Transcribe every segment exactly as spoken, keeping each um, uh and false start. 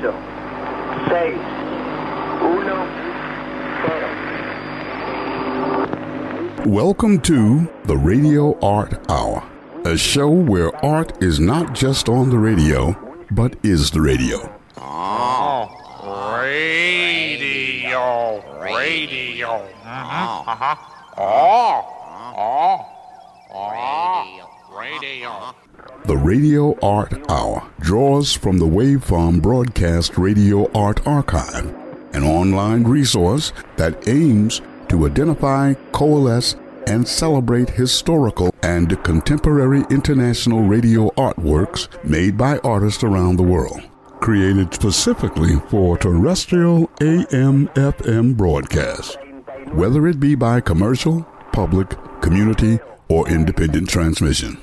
ocho, seis, uno, cero. Welcome to the Radio Art Hour, a show where art is not just on the radio, but is the radio. Oh, radio, radio. Uh-huh, uh-huh. Oh, oh, oh, radio. The Radio Art Hour draws from the Waveform Broadcast Radio Art Archive, an online resource that aims to identify, coalesce, and celebrate historical and contemporary international radio artworks made by artists around the world. Created specifically for terrestrial A M F M broadcasts, whether it be by commercial, public, community, or independent transmission.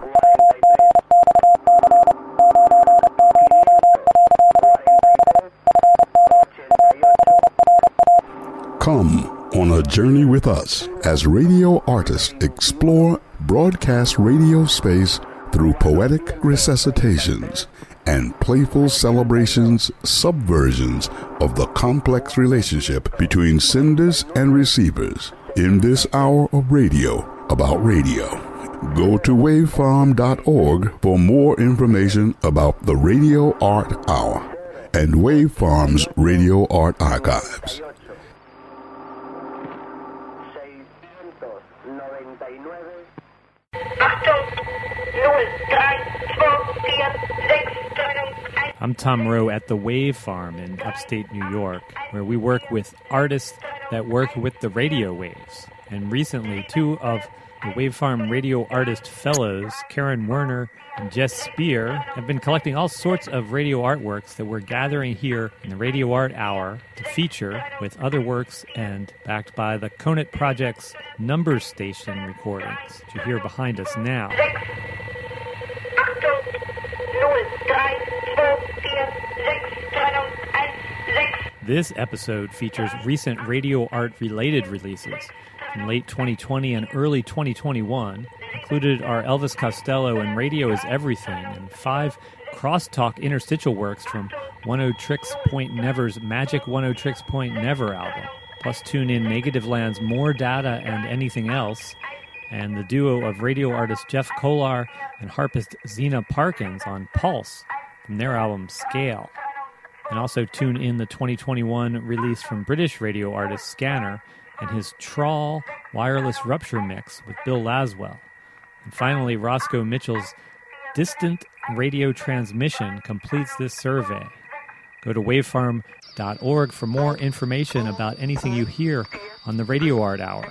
Come on a journey with us as radio artists explore broadcast radio space through poetic resuscitations and playful celebrations, subversions of the complex relationship between senders and receivers in this hour of radio about radio. Go to waveform dot org for more information about the Radio Art Hour and Waveform's Radio Art Archives. I'm Tom Rowe at the Wave Farm in upstate New York, where we work with artists that work with the radio waves. And recently, two of the Wave Farm Radio Artist Fellows, Karen Werner and Jess Spear, have been collecting all sorts of radio artworks that we're gathering here in the Radio Art Hour to feature with other works and backed by the Conant Project's Number Station recordings, which you hear behind us now. This episode features recent radio art-related releases. In late twenty twenty and early twenty twenty-one, included are Elvis Costello and Radio is Everything, and five crosstalk interstitial works from One O Tricks Point Never's Magic One O Tricks Point Never album. Plus tune in Negative Land's More Data and Anything Else, and the duo of radio artist Jeff Kolar and harpist Zena Parkins on Pulse from their album Scale. And also tune in the twenty twenty-one release from British radio artist Scanner and his Trawl wireless rupture mix with Bill Laswell. And finally, Roscoe Mitchell's Distant Radio Transmission completes this survey. Go to waveform dot org for more information about anything you hear on the Radio Art Hour.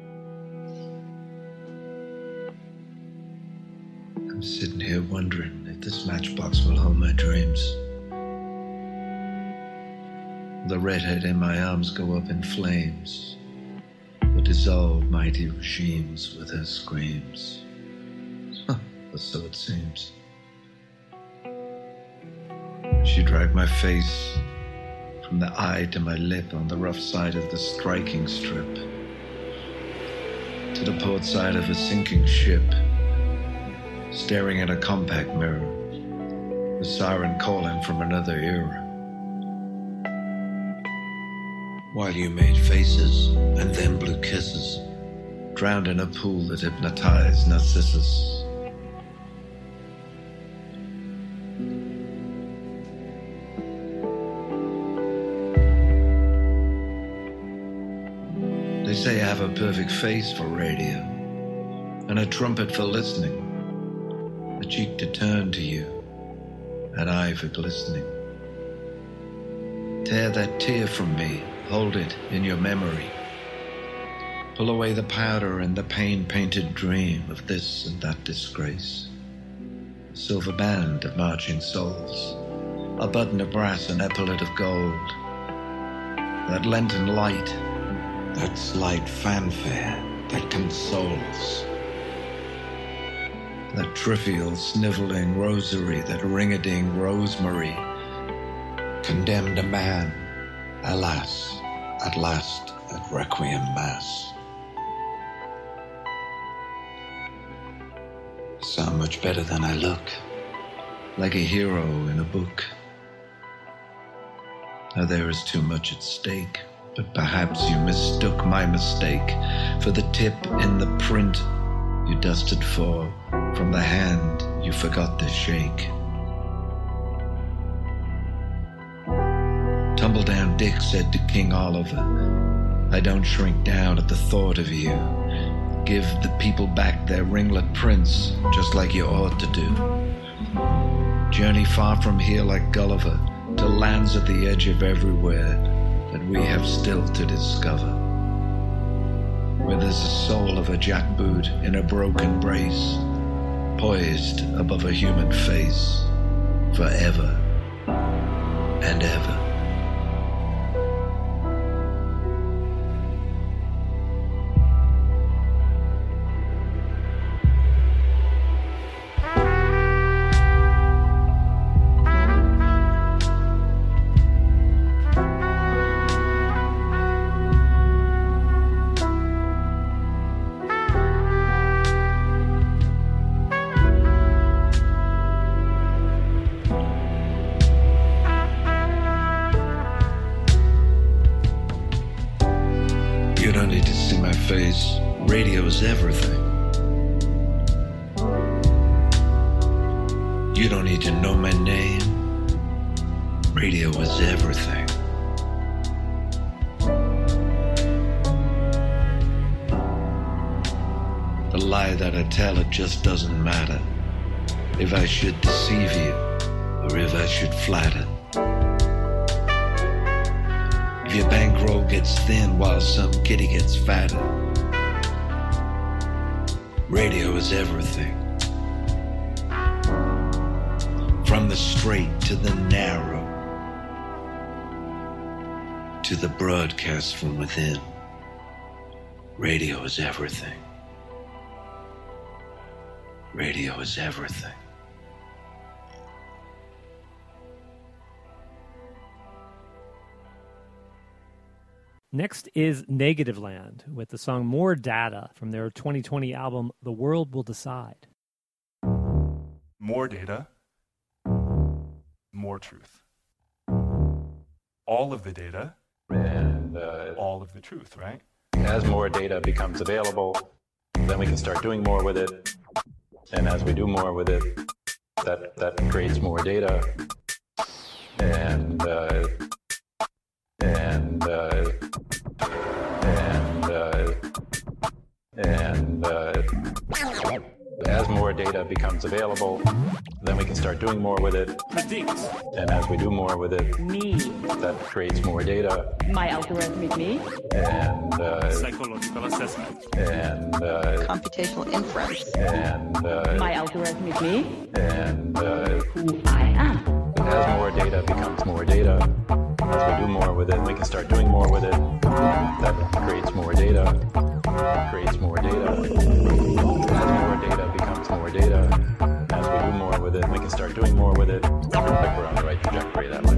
I'm sitting here wondering if this matchbox will hold my dreams. The redhead in my arms go up in flames, will dissolve mighty regimes with her screams. Huh, or so it seems. She dragged my face from the eye to my lip on the rough side of the striking strip, to the port side of a sinking ship, staring at a compact mirror, the siren calling from another era. While you made faces and then blew kisses, drowned in a pool that hypnotized Narcissus. They say I have a perfect face for radio, and a trumpet for listening, a cheek to turn to you, an eye for glistening. Tear that tear from me, hold it in your memory. Pull away the powder and the pain-painted dream of this and that disgrace. A silver band of marching souls, a button of brass, an epaulet of gold. That Lenten light, that slight fanfare that consoles. That trivial sniveling rosary, that ring-a-ding rosemary, condemned a man, alas, at last at Requiem Mass. Sound much better than I look, like a hero in a book. Now there is too much at stake, but perhaps you mistook my mistake for the tip in the print you dusted for from the hand you forgot to shake. Tumbledown Dick said to King Oliver, I don't shrink down at the thought of you. Give the people back their ringlet prince, just like you ought to do. Journey far from here like Gulliver, to lands at the edge of everywhere that we have still to discover. Where there's the soul of a jackboot in a broken brace, poised above a human face, forever and ever. You don't need to see my face. Radio is everything. You don't need to know my name. Radio is everything. The lie that I tell, it just doesn't matter. If I should deceive you, or if I should flatter. If your bankroll gets thin while some kitty gets fatter. Radio is everything. From the straight to the narrow, to the broadcast from within. Radio is everything. Radio is everything. Next is Negativland with the song More Data from their twenty twenty album The World Will Decide. More data, more truth. All of the data, and uh, all of the truth, right? as more data becomes available, then we can start doing more with it. And as we do more with it, that, that creates more data. And, uh, and, uh, and, uh, and, uh, as more data becomes available, then we can start doing more with it. Predict. And as we do more with it, me. that creates more data. My algorithmic me. And uh, psychological assessment. And uh, computational inference. And uh, my algorithmic me. And uh, who I am. As more data becomes more data, as we do more with it, we can start doing more with it. That creates more data. Creates more data. As more data becomes more data, as we do more with it, we can start doing more with it. I think we're on the right trajectory that way.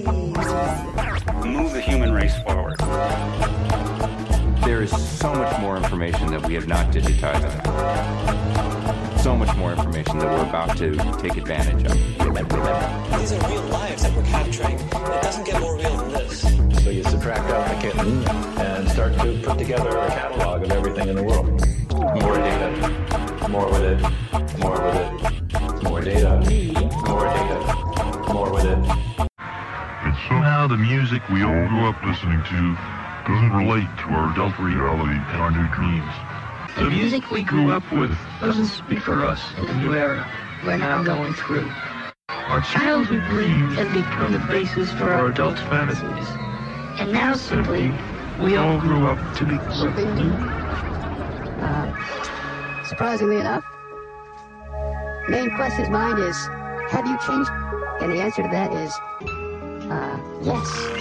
Move the human race forward. There is so much more information that we have not digitized. So much more information that we're about to take advantage of. These are real lives that we're capturing. It doesn't get more real than this. So you subtract out the kitten and start to put together a catalog of everything in the world. More data, more with it, more with it, more data, more data, more with it. And somehow the music we all grew up listening to doesn't relate to our adult reality and our new dreams. The music we grew up with doesn't speak for us in the new era we're now going through. Our childhood dreams have become the basis for our adult fantasies. And now simply, we all grew up to be something new. Uh, surprisingly enough, main quest in mind is, have you changed? And the answer to that is, uh, yes.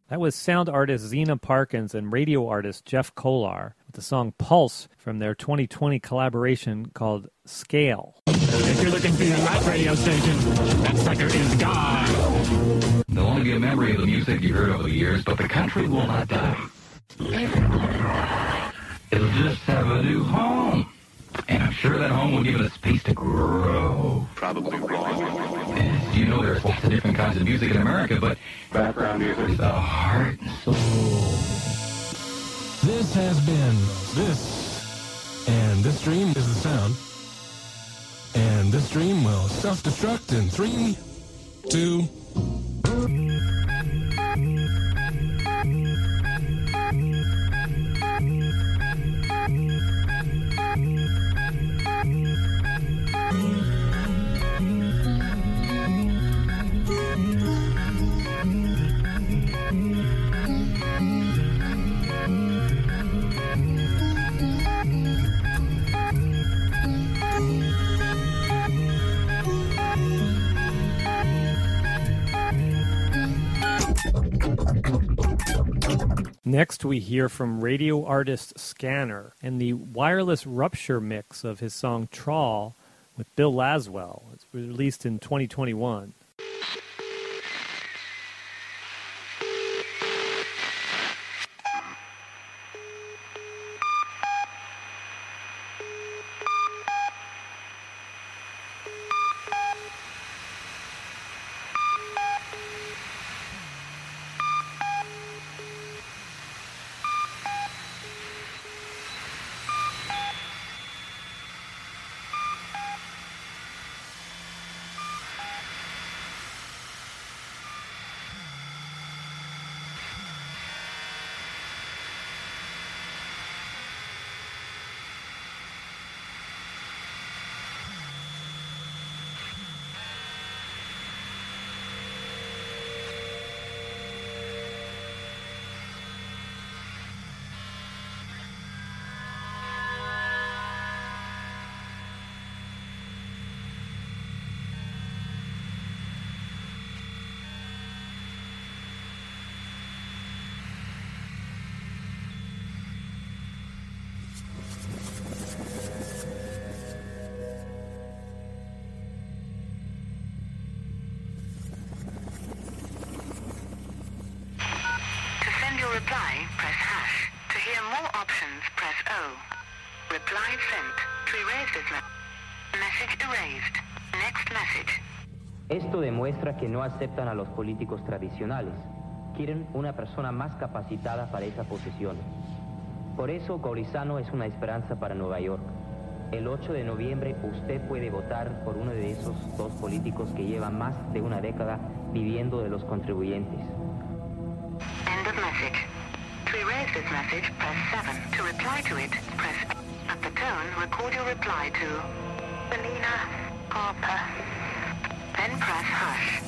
That was sound artist Zena Parkins and radio artist Jeff Kolar with the song Pulse from their twenty twenty collaboration called Scale. If you're looking for your live radio station, that sucker is gone. There'll only be a memory of the music you heard over the years, but the country will not die. Never gonna die. It'll just have a new home. And I'm sure that home will give it a space to grow. Probably wrong. And you know there's lots of different kinds of music in America, but background music is the heart and soul. This has been this, and this stream is the sound. And this stream will self-destruct in three, two... Next, we hear from radio artist Scanner and the wireless rupture mix of his song Trawl with Bill Laswell. It's released in twenty twenty-one. reply, press hash. To hear more options, press O. Reply sent. To erase this me- message erased. Next message. Esto demuestra que no aceptan a los políticos tradicionales. Quieren una persona más capacitada para esa posición. Por eso Gorizano es una esperanza para Nueva York. El ocho de noviembre usted puede votar por uno de esos dos políticos que llevan más de una década viviendo de los contribuyentes. End of message. To erase this message, press seven. To reply to it, press eight. At the tone, record your reply to Selena Harper. Then press hash.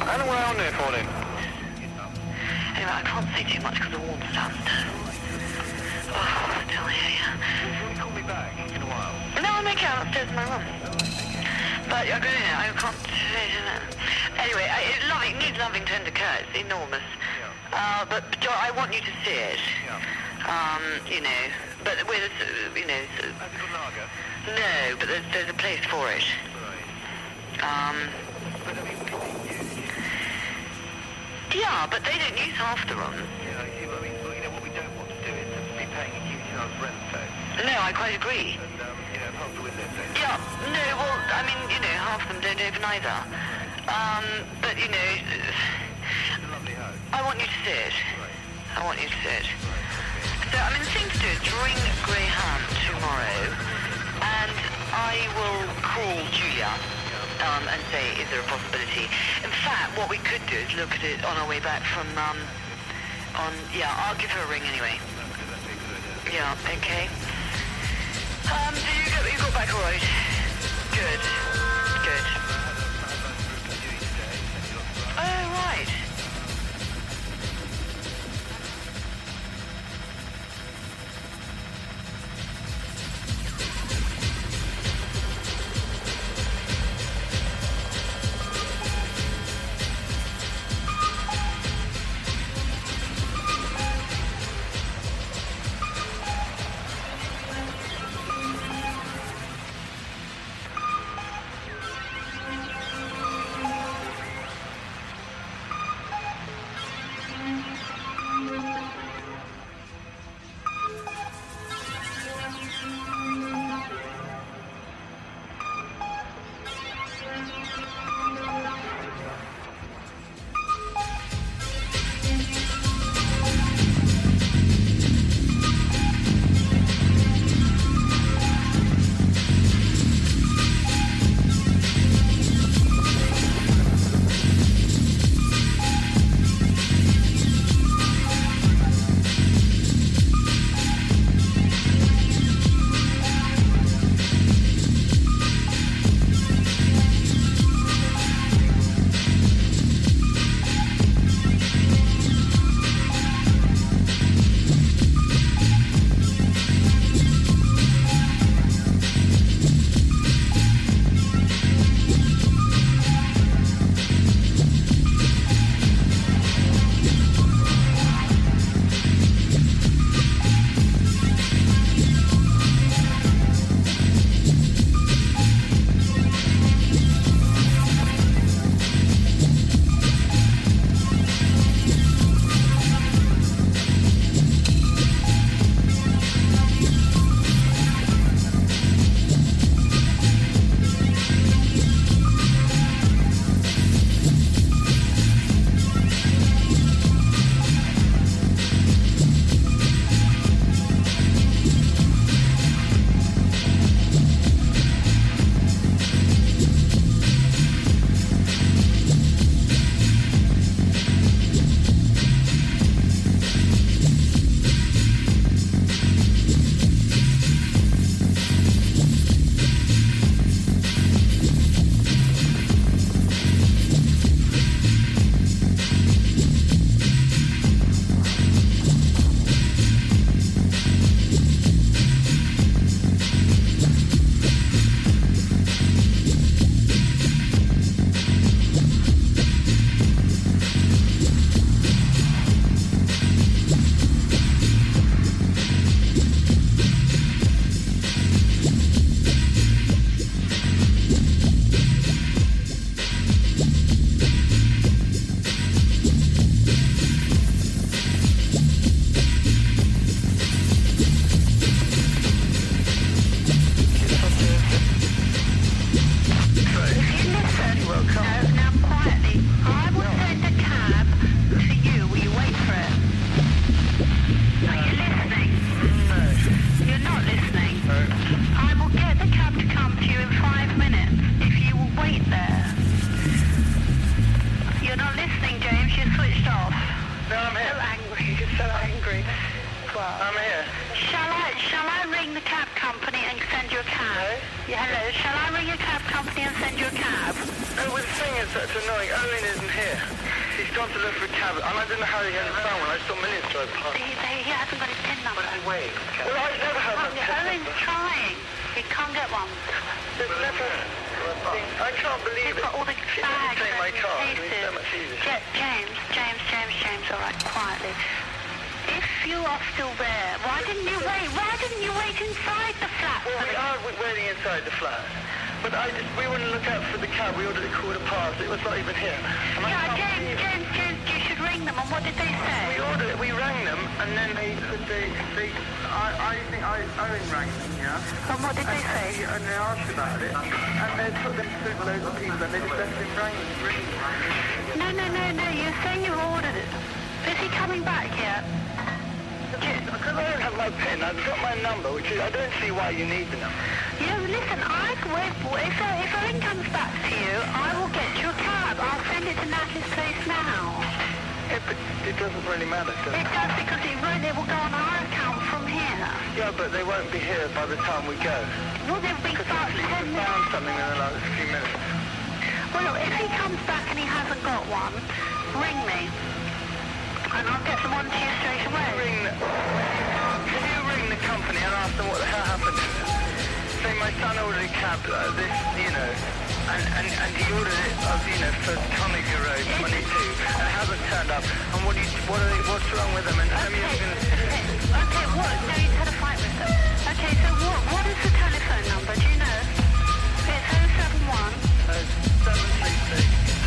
How long were I on there for then? Anyway, I can't say too much because the warm's done. Oh, still here, yeah. Will you call me back in a while? No, I'll make it out upstairs in my room. But I don't know, I can't say that. Anyway, I, it, loving, needs loving tender care. It's enormous. Yeah. Uh, but Joe, I want you to see it. Yeah. Um, you know, but with, uh, you know... Has it got lager? No, but there's, there's a place for it. Right. Um... But I mean, we use, use... Yeah, but they don't use half the room. Yeah, I see what I mean. Well, you know, what we don't want to do is to be paying a huge amount of rent tax. No, I quite agree. And, um, you know, half the windows don't. Yeah, no, well, I mean, you know, half of them don't open either. Um, but, you know... It's a lovely house. I want you to see it. Right. I want you to see it. Right, okay. So, I mean, the thing to do is ring Graham tomorrow, and I will call Julia um, and say, is there a possibility? In fact, what we could do is look at it on our way back from, um, on, yeah, I'll give her a ring anyway. Yeah, okay. Um, so you got, you got back all right? Good. Good. Oh, right. I'm here. Shall I, shall I ring the cab company and say send you a cab? Hello? Yeah, hello. Shall I ring a cab company and send you a cab? No, well, the thing is that's annoying. Owen isn't here. He's gone to look for a cab, and I don't know how he hasn't found one. I saw millions drive past. He, he, he hasn't got his PIN number. But wait. Well, I've never had Oh, that yeah, PIN Owen's number. trying. He can't get one. There's never... I can't believe He's it. got all the He didn't bags take my and car. It was cases. so much easier. Ja- James, James, James, James, all right, quietly. If you are still there, why didn't you wait? Why didn't you wait inside the flat? Well, we are waiting inside the flat. But I just, we wouldn't look out for the cab. We ordered it quarter past. It was not even here. And I Yeah, can't James, believe it. James, James, you should ring them. And what did they say? We ordered it, we rang them, and then they, they, they, I, I think I, Owen rang them, yeah? And what did they and, say? And, and they asked about it, and they took them through loads of people, and they just left him ring, ring. No, no, no, no, you're saying you ordered it. Is he coming back yet? Because I don't have my PIN, I've got my number, which is, I don't see why you need the number. Yeah, listen, I, if, if, if Owen comes back to you, I will get you a cab. I'll send it to Natalie's place now. Yeah, but it doesn't really matter, does it? It does, because it, won't, it will go on our account from here. Yeah, but they won't be here by the time we go. Well, they'll be about ten We minutes. found something in the last few minutes. Well, look, if he comes back and he hasn't got one, ring me. And I'll get them on to you straight away. Ring the, can you ring the company and ask them what the hell happened to it? Say my son ordered a cab, uh, this, you know, and, and, and he ordered it, uh, you know, for Conager Road, twenty-two, and it hasn't turned up. And what do you, what are they, what's wrong with them? And how many Okay, gonna... okay, okay, what? No, you've had a fight with them. Okay, so what, what is the telephone number? Do you know? It's oh seven one. Uh, seven three six.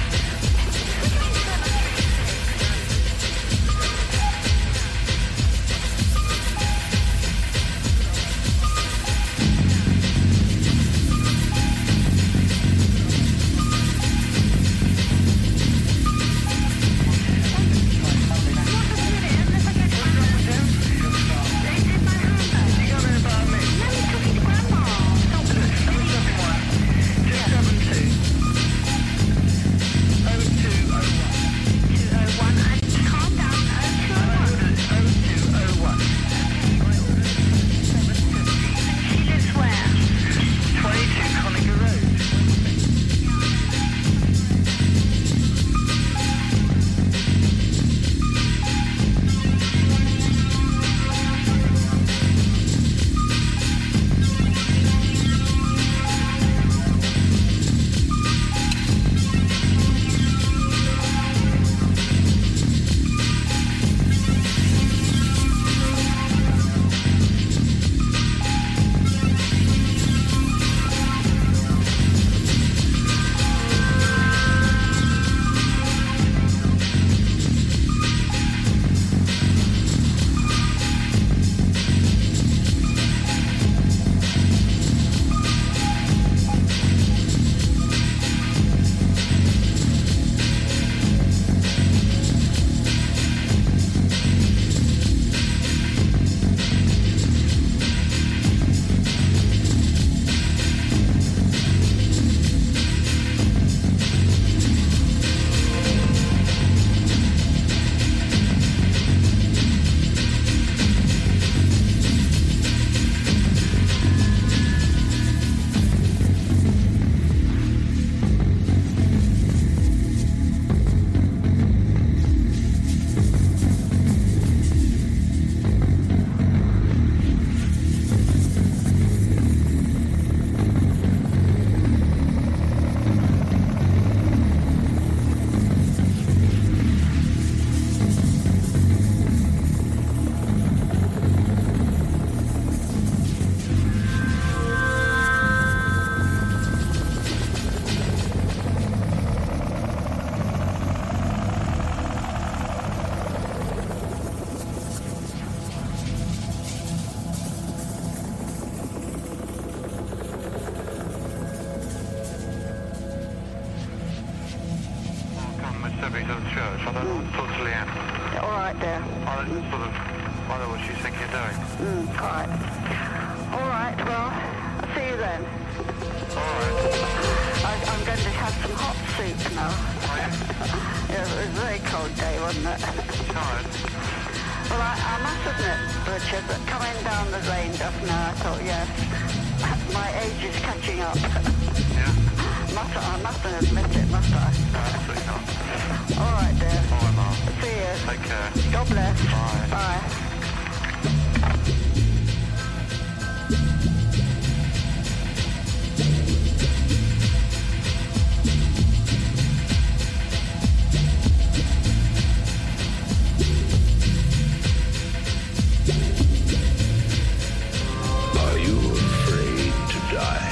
Mississippi to the church. I don't mm. talk to Leanne. Yeah, all right, there. I just sort of wonder what she's thinking of doing. Mm, all right. All right, well, I'll see you then. All right. I, I'm going to have some hot soup now. Are you? Yeah, it was a very cold day, wasn't it? Tired? Well, I, I must admit, Richard, that coming down the lane just now, I thought, yes, my age is catching up. Yeah? Must I, I mustn't admit it, must I? No, absolutely not. All right, dear. All right, Mom. See you. Take care. God bless. Bye. Bye. Are you afraid to die?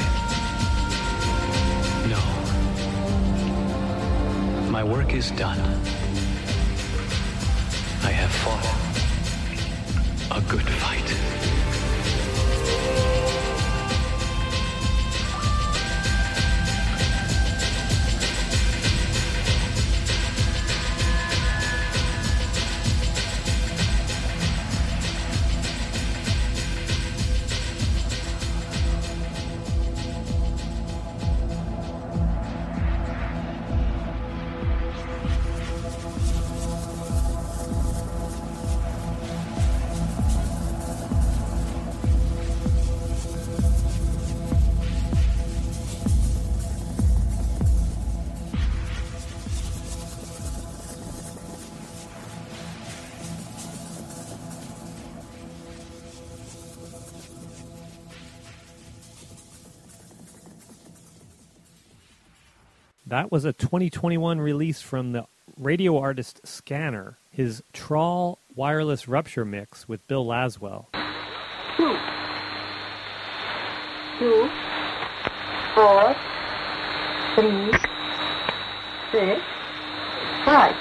No. My work is done. I have fought a good fight. That was a twenty twenty-one release from the radio artist Scanner, his Trawl wireless rupture mix with Bill Laswell. Two. Two. Four. Three. Six. Five.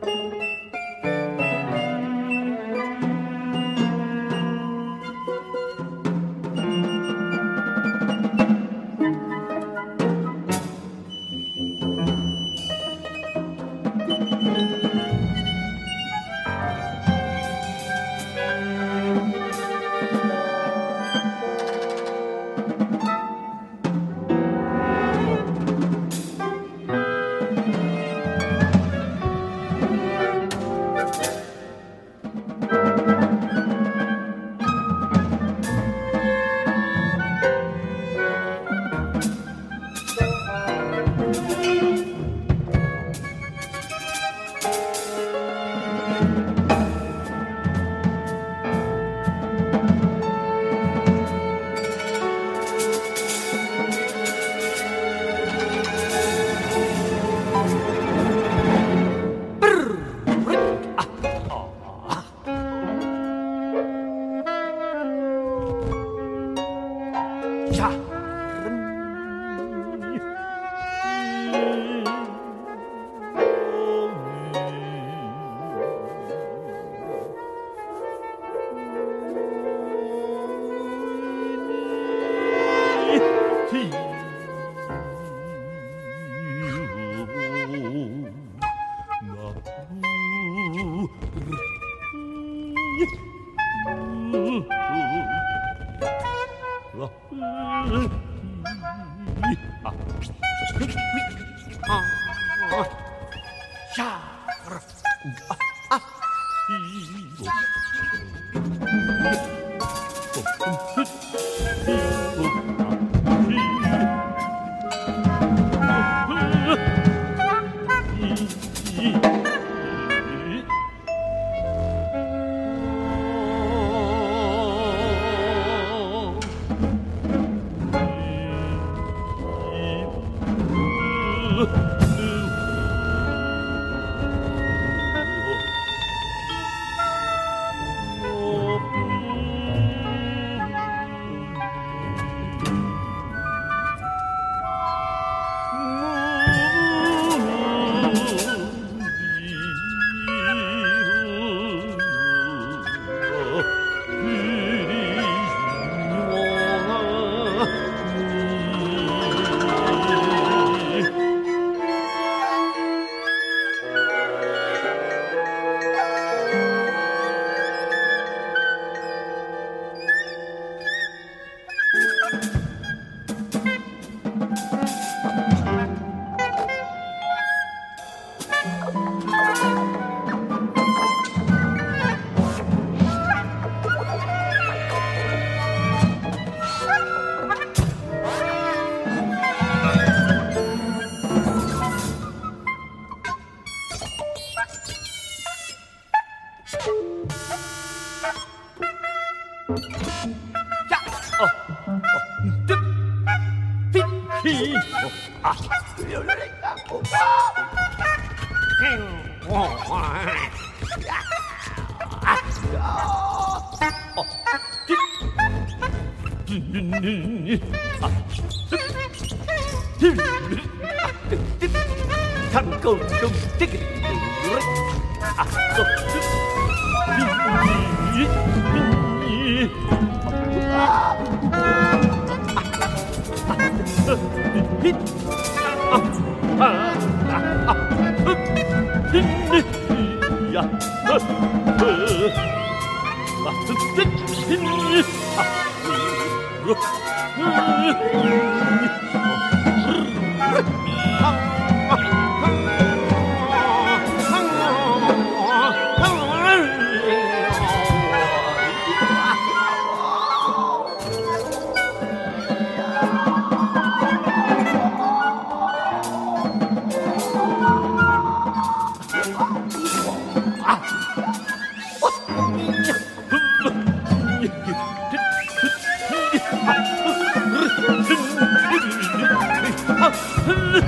Ha!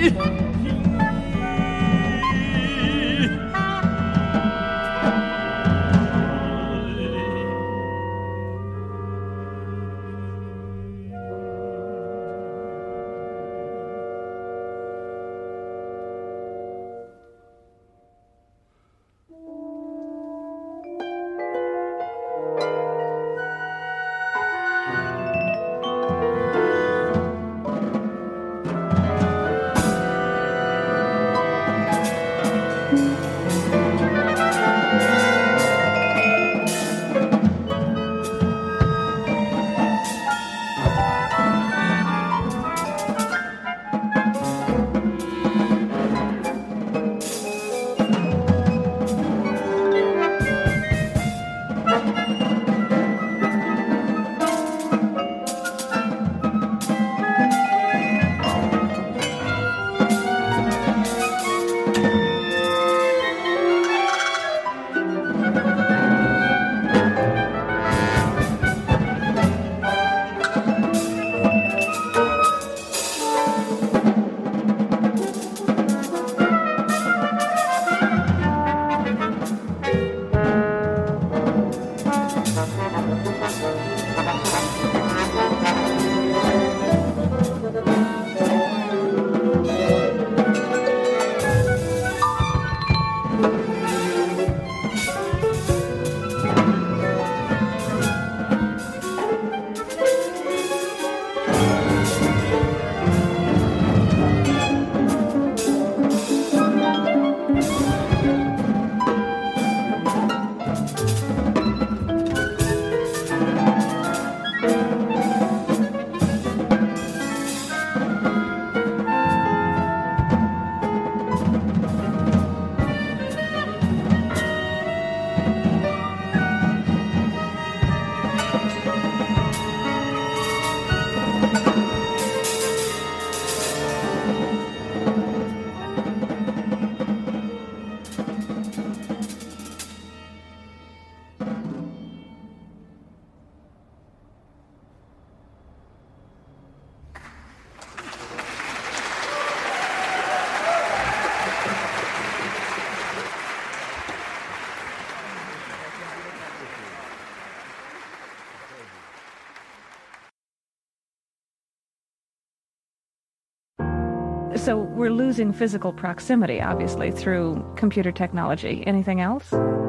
So we're losing physical proximity, obviously, through computer technology. Anything else?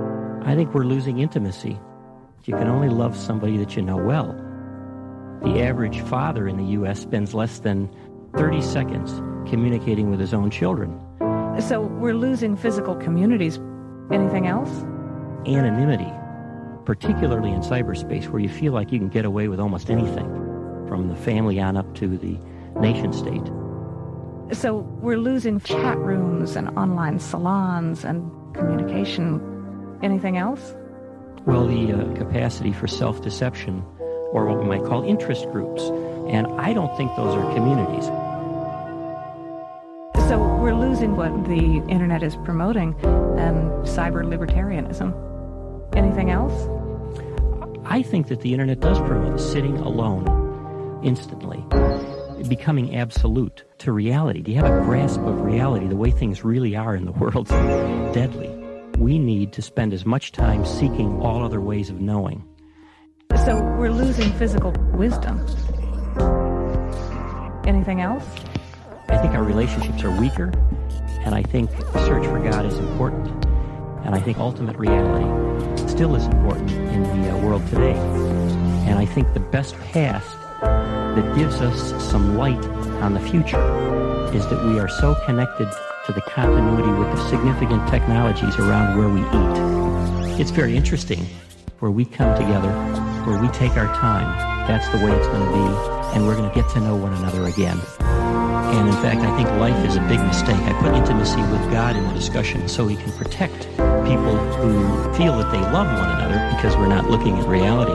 I think we're losing intimacy. You can only love somebody that you know well. The average father in the U S spends less than thirty seconds communicating with his own children. So we're losing physical communities. Anything else? Anonymity, particularly in cyberspace, where you feel like you can get away with almost anything, from the family on up to the nation state. So we're losing chat rooms and online salons and communication. Anything else? Well, the uh, capacity for self-deception, or what we might call interest groups. And I don't think those are communities. So we're losing what the internet is promoting, and cyber libertarianism. Anything else? I think that the internet does promote sitting alone instantly, becoming absolute to reality. Do you have a grasp of reality, the way things really are in the world? Deadly. We need to spend as much time seeking all other ways of knowing. So we're losing physical wisdom. Anything else? I think our relationships are weaker, and I think the search for God is important. And I think ultimate reality still is important in the uh, world today. And I think the best path that gives us some light on the future is that we are so connected to the continuity with the significant technologies around where we eat. It's very interesting where we come together, where we take our time. That's the way it's going to be, and we're going to get to know one another again. And in fact, I think life is a big mistake. I put intimacy with God in the discussion so we can protect people who feel that they love one another because we're not looking at reality.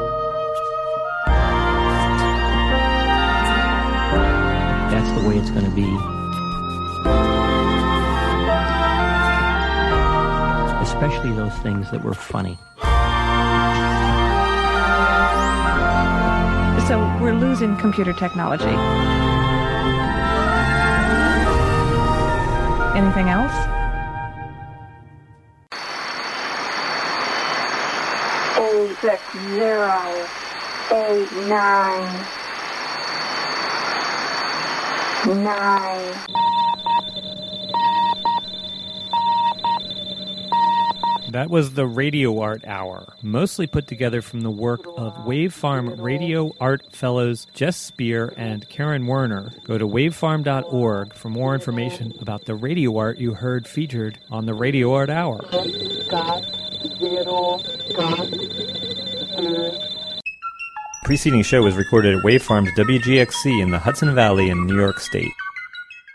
That's the way it's going to be. Especially those things that were funny. So we're losing computer technology. Anything else? Eight six zero eight nine nine. That was the Radio Art Hour, mostly put together from the work of Wavefarm Radio Art Fellows Jess Spear and Karen Werner. Go to wavefarm dot org for more information about the radio art you heard featured on the Radio Art Hour. Preceding show was recorded at Wavefarm's W G X C in the Hudson Valley in New York State.